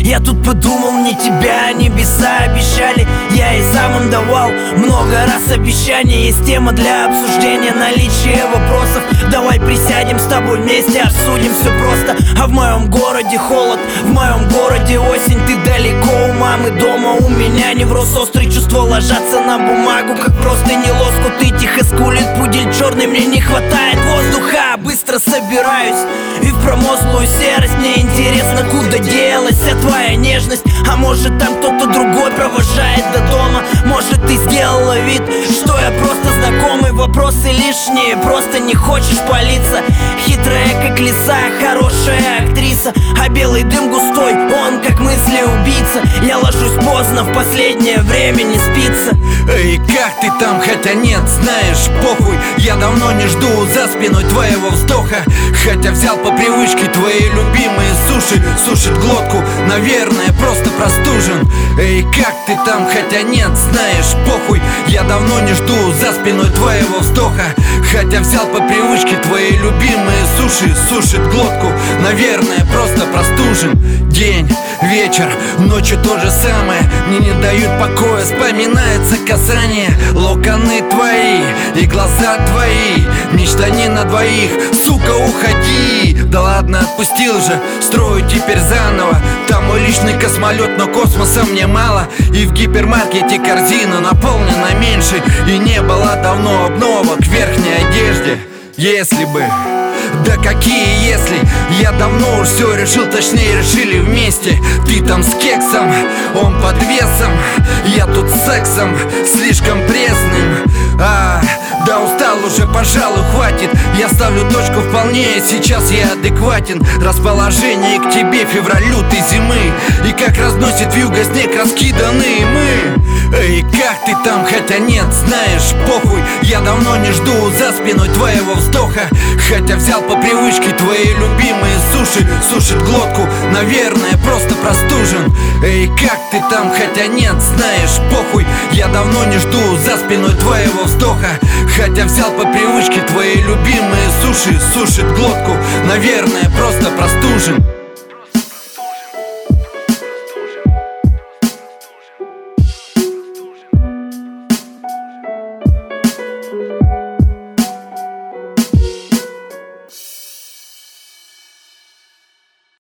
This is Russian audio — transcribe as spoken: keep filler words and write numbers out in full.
Я тут подумал, мне тебя небеса обещали. Я и сам им давал много раз обещания. Есть тема для обсуждения, наличие вопросов. Давай присядем с тобой вместе, обсудим все просто. А в моем городе холод, в моем городе осень. Ты далеко у мамы, дома у меня невроз острый. Чувства ложатся на бумагу, как просто не лоскут. Ты тихо скулит пудель черный, мне не хватает воздуха. Быстро собираюсь и в промозглую серость. Мне интересно, куда делась вся твоя нежность. А может там кто-то другой провожает до дома. Может ты сделала вид, что я просто знакомый. Вопросы лишние, просто не хочешь палиться. Хитрая как лиса, хорошая актриса. А белый дым густой, он как мысли убийца. Я ложусь поздно, в последнее время не спится. Эй, как ты там? Хотя нет, знаешь, похуй. Я давно не жду за спиной твоего вздоха. Хотя взял по привычке твои любимые суши. Сушит глотку, наверное, просто простужен. Эй, как ты там? Хотя нет, знаешь, похуй. Я давно не жду за спиной твоего вздоха. Хотя взял по привычке твои любимые суши. Сушит глотку, наверное, просто простужен. День, вечер, ночью то же самое. Мне не дают покоя, вспоминается касание. Локоны твои и глаза твои. Мечта не на двоих, сука, уходи. Да ладно, отпустил же, строю теперь заново. Там мой личный космолет, но космоса мне мало. И в гипермаркете корзина наполнена меньше. И не было давно обновок в верхней одежде. Если бы... Да какие если? Я давно уж все решил, точнее решили вместе. Ты там с кексом, он под весом. Я тут с сексом, слишком пресным. А, да устал уже, пожалуй, хватит. Я ставлю точку вполне, сейчас я адекватен. Расположение к тебе февраль, лютой зимы. И как разносит вьюга снег, раскиданные мы. Эй, как ты там? Хотя нет, знаешь, похуй. Я давно не жду за спиной твоего вздоха. Хотя взял по привычке твои любимые суши. Сушит глотку, наверное, просто простужен. Эй, как ты там? Хотя нет, знаешь, похуй. Я давно не жду за спиной твоего вздоха. Хотя взял по привычке твои любимые суши. Сушит глотку, наверное, просто простужен.